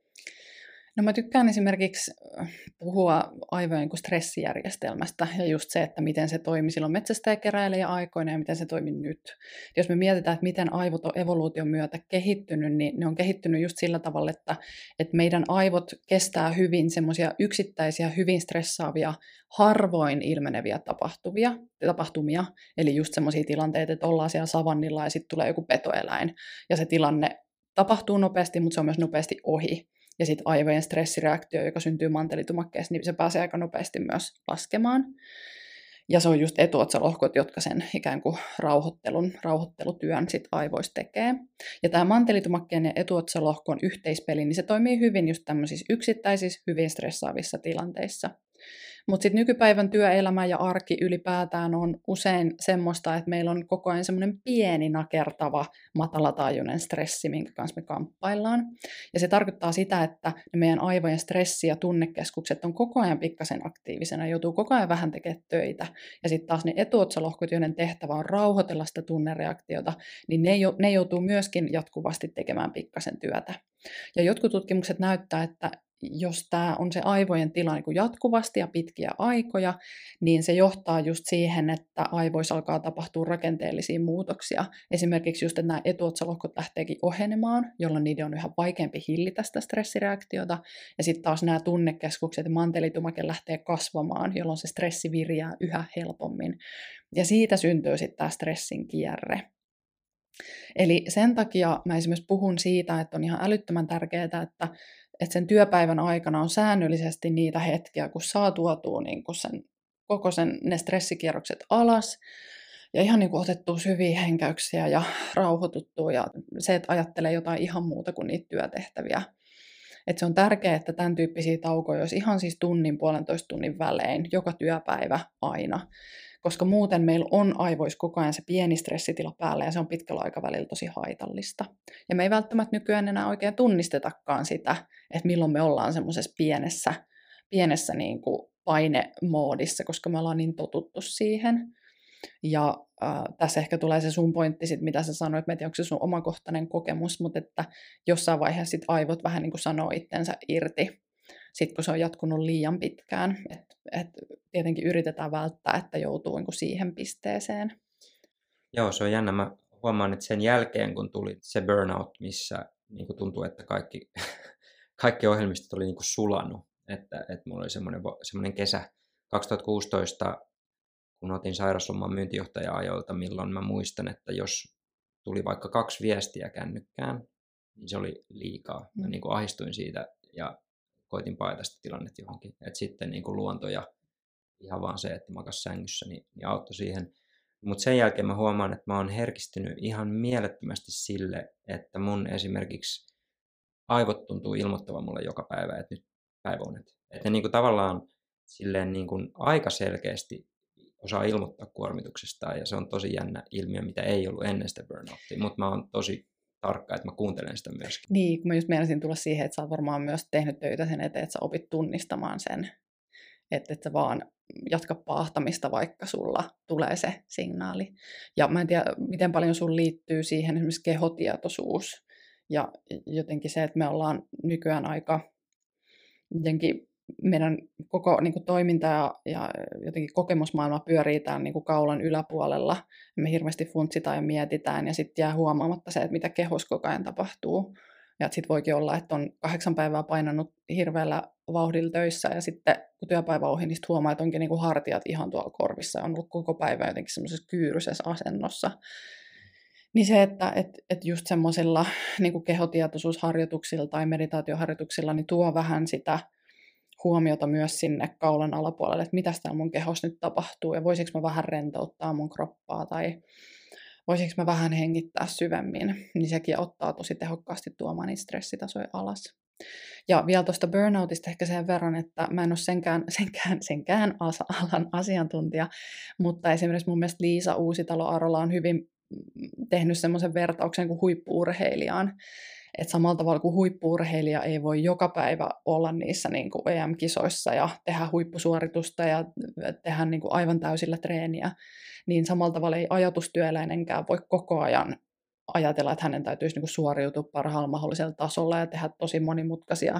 No mä tykkään esimerkiksi puhua aivojen kuin stressijärjestelmästä ja just se, että miten se toimi silloin metsästäjäkeräilijän aikoina ja miten se toimi nyt. Jos me mietitään, että miten aivot on evoluution myötä kehittynyt, niin ne on kehittynyt just sillä tavalla, että, että meidän aivot kestää hyvin semmoisia yksittäisiä, hyvin stressaavia, harvoin ilmeneviä tapahtuvia, tapahtumia. Eli just semmoisia tilanteita, että ollaan siellä savannilla ja sitten tulee joku petoeläin ja se tilanne tapahtuu nopeasti, mutta se on myös nopeasti ohi. Ja sitten aivojen stressireaktio, joka syntyy mantelitumakkeessa, niin se pääsee aika nopeasti myös laskemaan. Ja se on just etuotsalohkot, jotka sen ikään kuin rauhoittelun, rauhoittelutyön sit aivoissa tekee. Ja tämä mantelitumakkeen ja etuotsalohkon yhteispeli, niin se toimii hyvin just tämmöisissä yksittäisissä, hyvin stressaavissa tilanteissa. Mutta sitten nykypäivän työelämä ja arki ylipäätään on usein semmoista, että meillä on koko ajan semmoinen pieni nakertava matalataajuinen stressi, minkä kanssa me kamppaillaan. Ja se tarkoittaa sitä, että ne meidän aivojen stressi- ja tunnekeskukset on koko ajan pikkasen aktiivisena, joutuu koko ajan vähän tekemään töitä. Ja sitten taas ne etuotsalohkot, joiden tehtävä on rauhoitella sitä tunnereaktiota, niin ne, jo, ne joutuu myöskin jatkuvasti tekemään pikkasen työtä. Ja jotkut tutkimukset näyttää, että jos tämä on se aivojen tila niin kuin jatkuvasti ja pitkiä aikoja, niin se johtaa just siihen, että aivoissa alkaa tapahtua rakenteellisia muutoksia. Esimerkiksi just, että nämä etuotsalohkot lähteekin ohenemaan, jolloin niiden on yhä vaikeampi hillitä sitä stressireaktiota. Ja sitten taas nämä tunnekeskukset ja mantelitumake lähtee kasvamaan, jolloin se stressi virjää yhä helpommin. Ja siitä syntyy sitten tämä stressin kierre. Eli sen takia mä esimerkiksi puhun siitä, että on ihan älyttömän tärkeää, että että sen työpäivän aikana on säännöllisesti niitä hetkiä, kun saa tuotua niin kun sen, koko sen, ne stressikierrokset alas ja ihan niin kuin otettua syviä henkäyksiä ja rauhoituttua ja se, että ajattelee jotain ihan muuta kuin niitä työtehtäviä. Että se on tärkeää, että tämän tyyppisiä taukoja olisi ihan siis tunnin, puolentoista tunnin välein, joka työpäivä aina. Koska muuten meillä on aivoissa koko ajan se pieni stressitila päällä ja se on pitkällä aikavälillä tosi haitallista. Ja me ei välttämättä nykyään enää oikein tunnistetakaan sitä, että milloin me ollaan semmoisessa pienessä, pienessä niin kuin painemoodissa, koska me ollaan niin totuttu siihen. Ja äh, tässä ehkä tulee se sun pointti, sit, mitä sä sanoit, mä en tiedä, onko se sun omakohtainen kokemus, mutta että jossain vaiheessa sit aivot vähän niin kuin sanoo itsensä irti. Sitten kun se on jatkunut liian pitkään, että et tietenkin yritetään välttää, että joutuu niin kuin siihen pisteeseen. Joo, se on jännä. Mä huomaan, että sen jälkeen, kun tuli se burnout, missä niin kuin tuntuu, että kaikki, kaikki ohjelmistot oli niin kuin sulanut. Että, että mulla oli semmoinen, semmoinen kesä kaksituhattakuusitoista, kun otin sairausloman myyntijohtaja-ajoilta, milloin mä muistan, että jos tuli vaikka kaksi viestiä kännykkään, niin se oli liikaa. Mä niin kuin ahdistuin siitä ja koitin paeta sitä tilannetta johonkin. Et sitten niin kuin luonto ja ihan vaan se, että makas sängyssä, niin, niin auttoi siihen. Mutta sen jälkeen mä huomaan, että mä oon herkistynyt ihan mielettömästi sille, että mun esimerkiksi aivot tuntuu ilmoittavan mulle joka päivä, että nyt päiväunet. Että ne niin kuin tavallaan silleen niin kuin aika selkeästi osaa ilmoittaa kuormituksestaan, ja se on tosi jännä ilmiö, mitä ei ollut ennen sitä burnouttia, mutta mä oon tosi tarkka, että mä kuuntelen sitä myöskin. Niin, kun mä just meinasin tulla siihen, että sä oot varmaan myös tehnyt töitä sen eteen, että sä opit tunnistamaan sen, että et sä vaan jatka paahtamista, vaikka sulla tulee se signaali. Ja mä en tiedä, miten paljon sun liittyy siihen esimerkiksi kehotietoisuus, ja jotenkin se, että me ollaan nykyään aika jotenkin meidän koko niin kuin toiminta ja, ja jotenkin kokemusmaailma pyörii tämän niin kuin kaulan yläpuolella. Me hirveästi funtsitaan ja mietitään ja sitten jää huomaamatta se, että mitä kehossa koko ajan tapahtuu. Ja sitten voikin olla, että on kahdeksan päivää painanut hirveällä vauhdilla töissä ja sitten kun työpäivä ohi, niin huomaa, että onkin niin kuin hartiat ihan tuolla korvissa ja on ollut koko päivä jotenkin semmoisessa kyyryisessä asennossa. Niin se, että et, et just semmoisilla niin kuin kehotietoisuusharjoituksilla tai meditaatioharjoituksilla niin tuo vähän sitä huomiota myös sinne kaulan alapuolelle, että mitä täällä mun kehossa nyt tapahtuu ja voisinko mä vähän rentouttaa mun kroppaa tai voisinko mä vähän hengittää syvemmin, niin sekin ottaa tosi tehokkaasti tuomaan niitä stressitasoja alas. Ja vielä tuosta burnoutista ehkä sen verran, että mä en ole senkään, senkään, senkään alan asiantuntija, mutta esimerkiksi mun mielestä Liisa Uusitalo-Arola on hyvin tehnyt semmoisen vertauksen kuin huippu-urheilijaan. Että samalla tavalla kuin huippu-urheilija ei voi joka päivä olla niissä niin kuin E M-kisoissa ja tehdä huippusuoritusta ja tehdä niin kuin aivan täysillä treeniä, niin samalla tavalla ei ajatustyöläinenkään voi koko ajan ajatella, että hänen täytyisi niin kuin suoriutua parhaalla mahdollisella tasolla ja tehdä tosi monimutkaisia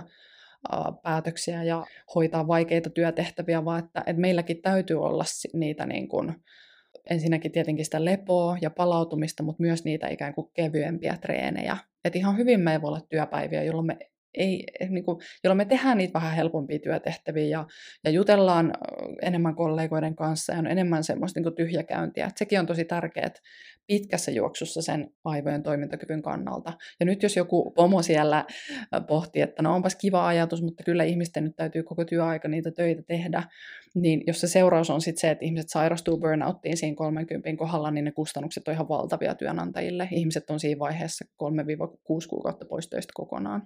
uh, päätöksiä ja hoitaa vaikeita työtehtäviä, vaan että, että meilläkin täytyy olla niitä niin kuin, ensinnäkin tietenkin sitä lepoa ja palautumista, mutta myös niitä ikään kuin kevyempiä treenejä. Että ihan hyvin me ei voi olla työpäiviä, jolloin me, ei, niin kuin, jolloin me tehdään niitä vähän helpompia työtehtäviä ja, ja jutellaan enemmän kollegoiden kanssa ja on enemmän semmoista niin kuin tyhjäkäyntiä. Et sekin on tosi tärkeää pitkässä juoksussa sen aivojen toimintakyvyn kannalta. Ja nyt jos joku pomo siellä pohtii, että no onpas kiva ajatus, mutta kyllä ihmisten nyt täytyy koko työaika niitä töitä tehdä, niin jos se seuraus on sitten se, että ihmiset sairastuu burnouttiin siinä kolmenkympin kohdalla, niin ne kustannukset on ihan valtavia työnantajille. Ihmiset on siinä vaiheessa kolme kuusi kuukautta pois töistä kokonaan.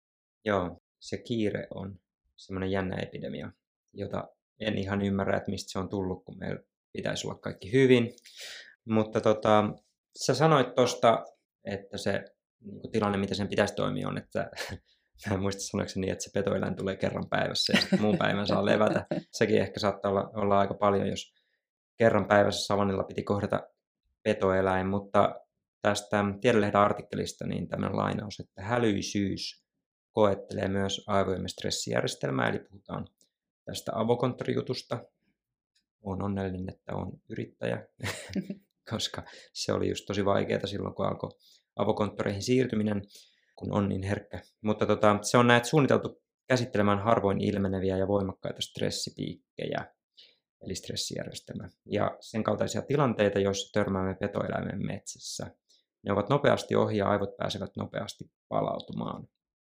Joo, se kiire on semmoinen jännä epidemia, jota en ihan ymmärrä, että mistä se on tullut, kun meillä pitäisi olla kaikki hyvin. Mutta tota, sä sanoit tuosta, että se niin tilanne, mitä sen pitäisi toimia, on, että mä en muista sanoiksi niin, että se petoeläin tulee kerran päivässä ja sitten muun päivän saa levätä. Sekin ehkä saattaa olla, olla aika paljon, jos kerran päivässä savannilla piti kohdata petoeläin, mutta tästä Tiedelehden artikkelista niin tämmöinen lainaus, että hälyisyys koettelee myös aivojemme stressijärjestelmää, eli puhutaan tästä avokonttorijutusta. Olen onnellinen, että olen yrittäjä, koska se oli just tosi vaikeaa silloin, kun alkoi avokonttoreihin siirtyminen, kun on niin herkkä. Mutta tota, se on näet suunniteltu käsittelemään harvoin ilmeneviä ja voimakkaita stressipiikkejä, eli stressijärjestelmä. Ja sen kaltaisia tilanteita, joissa törmäämme petoeläimen metsässä. Ne ovat nopeasti ohi ja aivot pääsevät nopeasti palautumaan.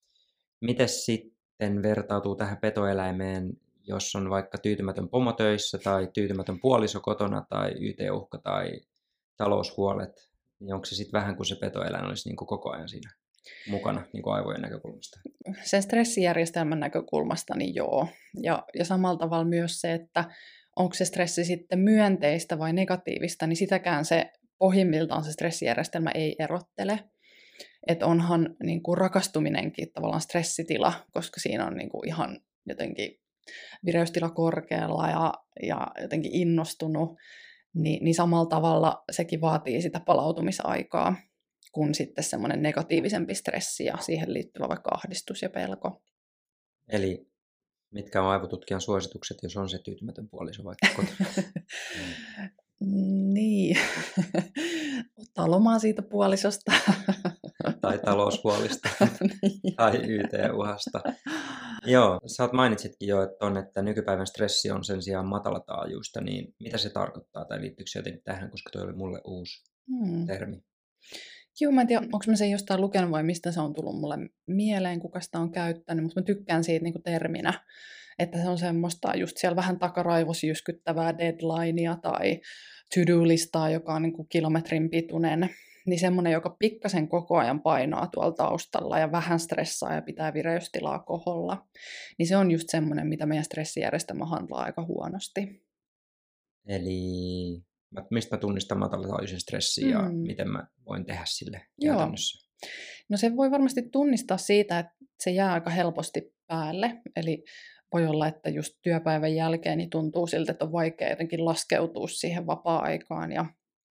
Mites sitten vertautuu tähän petoeläimeen, jos on vaikka tyytymätön pomo töissä tai tyytymätön puoliso kotona tai Y T-uhka tai taloushuolet, niin onko se sitten vähän kuin se petoeläin olisi niin kuin koko ajan siinä mukana niin kuin aivojen näkökulmasta? Sen stressijärjestelmän näkökulmasta niin joo. Ja, ja samalla tavalla myös se, että onko se stressi sitten myönteistä vai negatiivista, niin sitäkään se pohjimmiltaan se stressijärjestelmä ei erottele. Että onhan niin kuin rakastuminenkin tavallaan stressitila, koska siinä on niin kuin ihan jotenkin vireystila korkealla ja, ja jotenkin innostunut, niin, niin samalla tavalla sekin vaatii sitä palautumisaikaa kuin sitten semmoinen negatiivisempi stressi ja siihen liittyvä vaikka ahdistus ja pelko. Eli mitkä on aivotutkijan suositukset, jos on se tyytymätön puoliso vaikka kotona? Niin, ottaa lomaa siitä puolisosta. Tai taloushuolista, tai Y T-uhasta. Joo, sä oot mainitsitkin jo, että, on, että nykypäivän stressi on sen sijaan matalataajuista, niin mitä se tarkoittaa, tai liittyykö se jotenkin tähän, koska toi oli mulle uusi hmm. termi? Joo, mä en tiedä, onko mä sen jostain lukenut vai mistä se on tullut mulle mieleen, kuka sitä on käyttänyt, mutta mä tykkään siitä niin kuin terminä, että se on semmoista just siellä vähän takaraivossa jyskyttävää deadlinea tai to-do-listaa, joka on niin kuin kilometrin pituinen, niin semmoinen, joka pikkasen koko ajan painaa tuolla taustalla ja vähän stressaa ja pitää vireystilaa koholla, niin se on just semmoinen, mitä meidän stressijärjestelmä handlaa aika huonosti. Eli mistä mä tunnistan matalataajuisen stressin ja mm. miten mä voin tehdä sille käytännössä? Joo. No se voi varmasti tunnistaa siitä, että se jää aika helposti päälle, eli voi olla, että just työpäivän jälkeen niin tuntuu siltä, että on vaikea jotenkin laskeutua siihen vapaa-aikaan ja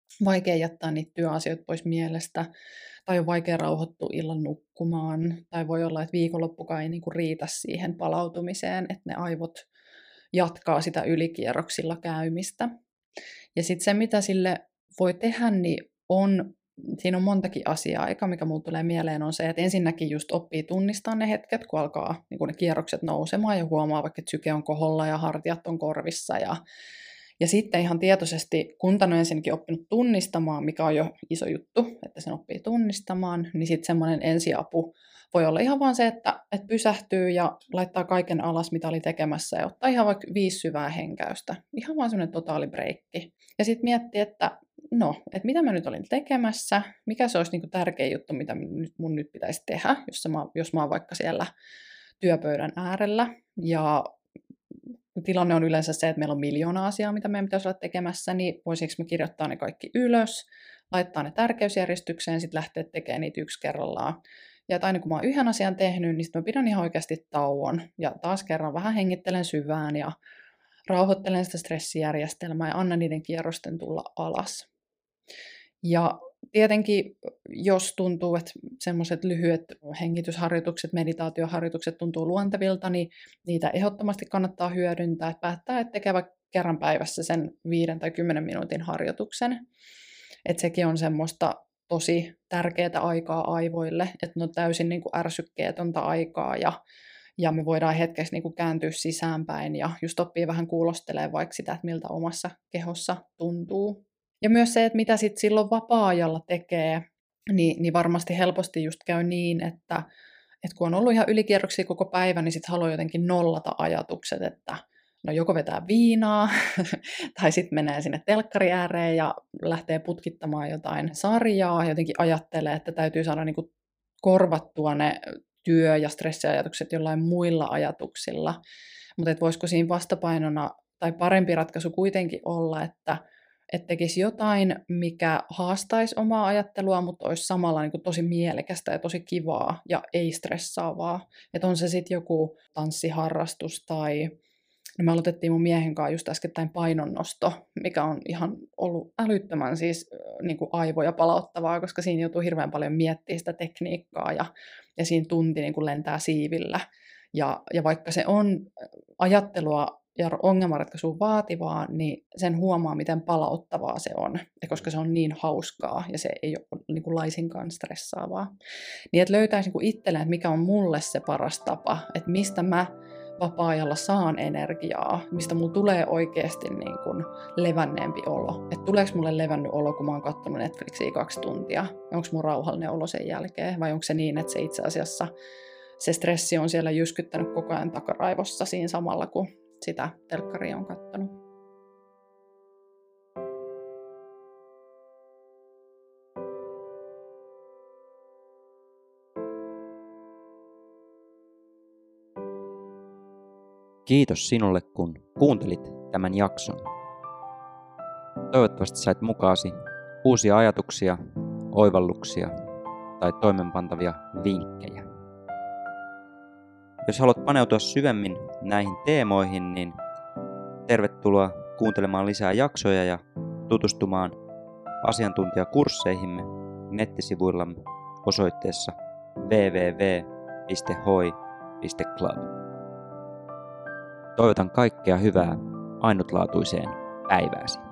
vaikea jättää niitä työasioita pois mielestä, tai on vaikea rauhoittua illan nukkumaan, tai voi olla, että viikonloppukaan ei niinku riitä siihen palautumiseen, että ne aivot jatkaa sitä ylikierroksilla käymistä. Ja sitten se, mitä sille voi tehdä, niin on, siinä on montakin asiaa. Eka, mikä mulle tulee mieleen, on se, että ensinnäkin just oppii tunnistaa ne hetket, kun alkaa niin kun ne kierrokset nousemaan ja huomaa vaikka, että syke on koholla ja hartiat on korvissa. Ja, ja sitten ihan tietoisesti, kun tämän on ensinnäkin oppinut tunnistamaan, mikä on jo iso juttu, että sen oppii tunnistamaan, niin sitten semmoinen ensiapu voi olla ihan vaan se, että, että pysähtyy ja laittaa kaiken alas, mitä oli tekemässä, ja ottaa ihan vaikka viisi syvää henkäystä. Ihan vaan semmoinen totaalibreikki. Ja sitten miettii, että no, että mitä mä nyt olin tekemässä, mikä se olisi niinku tärkein juttu, mitä mun nyt pitäisi tehdä, jos mä, jos mä oon vaikka siellä työpöydän äärellä. Ja tilanne on yleensä se, että meillä on miljoona asiaa, mitä meidän pitäisi olla tekemässä, niin voisinko me kirjoittaa ne kaikki ylös, laittaa ne tärkeysjärjestykseen, sitten lähteä tekemään niitä yksi kerrallaan. Ja että aina kun mä oon yhden asian tehnyt, niin sitten mä pidän ihan oikeasti tauon. Ja taas kerran vähän hengittelen syvään ja rauhoittelen sitä stressijärjestelmää ja annan niiden kierrosten tulla alas. Ja tietenkin, jos tuntuu, että semmoiset lyhyet hengitysharjoitukset, meditaatioharjoitukset tuntuu luontevilta, niin niitä ehdottomasti kannattaa hyödyntää. Että päättää, että tekee vaikka kerran päivässä sen viiden tai kymmenen minuutin harjoituksen. Että sekin on semmoista tosi tärkeää aikaa aivoille, että ne on täysin niin kuin ärsykkeetöntä aikaa ja, ja me voidaan hetkessä niin kuin kääntyä sisäänpäin ja just oppii vähän kuulostelemaan vaikka sitä, että miltä omassa kehossa tuntuu. Ja myös se, että mitä sitten silloin vapaa-ajalla tekee, niin, niin varmasti helposti just käy niin, että, että kun on ollut ihan ylikierroksia koko päivä, niin sitten haluaa jotenkin nollata ajatukset, että no joko vetää viinaa, tai sitten menee sinne telkkari ääreen ja lähtee putkittamaan jotain sarjaa, jotenkin ajattelee, että täytyy saada niinku korvattua ne työ- ja stressiajatukset jollain muilla ajatuksilla. Mutta voisiko siinä vastapainona, tai parempi ratkaisu kuitenkin olla, että et tekisi jotain, mikä haastaisi omaa ajattelua, mutta olisi samalla niinku tosi mielekästä ja tosi kivaa ja ei stressaavaa. Että on se sitten joku tanssiharrastus tai no me aloitettiin mun miehen kanssa just äskettäin painonnosto, mikä on ihan ollut älyttömän siis niin kuin aivoja palauttavaa, koska siinä joutuu hirveän paljon miettimään sitä tekniikkaa ja, ja siinä tunti niin kuin lentää siivillä. Ja, ja vaikka se on ajattelua ja ongelmanratkaisua vaativaa, niin sen huomaa, miten palauttavaa se on, ja koska se on niin hauskaa ja se ei ole niin kuin laisinkaan stressaavaa. Niin että löytäisi niin kuin itselleen, että mikä on mulle se paras tapa, että mistä mä vapaa-ajalla saan energiaa, mistä mulla tulee oikeasti niin kuin levänneempi olo. Että tuleeko mulle levännyt olo, kun mä oon katsonut Netflixiä kaksi tuntia? Onko mun rauhallinen olo sen jälkeen? Vai onko se niin, että se itse asiassa se stressi on siellä jyskyttänyt koko ajan takaraivossa siinä samalla, kun sitä telkkaria on katsonut? Kiitos sinulle, kun kuuntelit tämän jakson. Toivottavasti sait mukaasi uusia ajatuksia, oivalluksia tai toimenpantavia vinkkejä. Jos haluat paneutua syvemmin näihin teemoihin, niin tervetuloa kuuntelemaan lisää jaksoja ja tutustumaan asiantuntijakursseihimme nettisivuillamme osoitteessa double-u double-u double-u piste hoi piste club. Toivotan kaikkea hyvää ainutlaatuiseen päivääsi.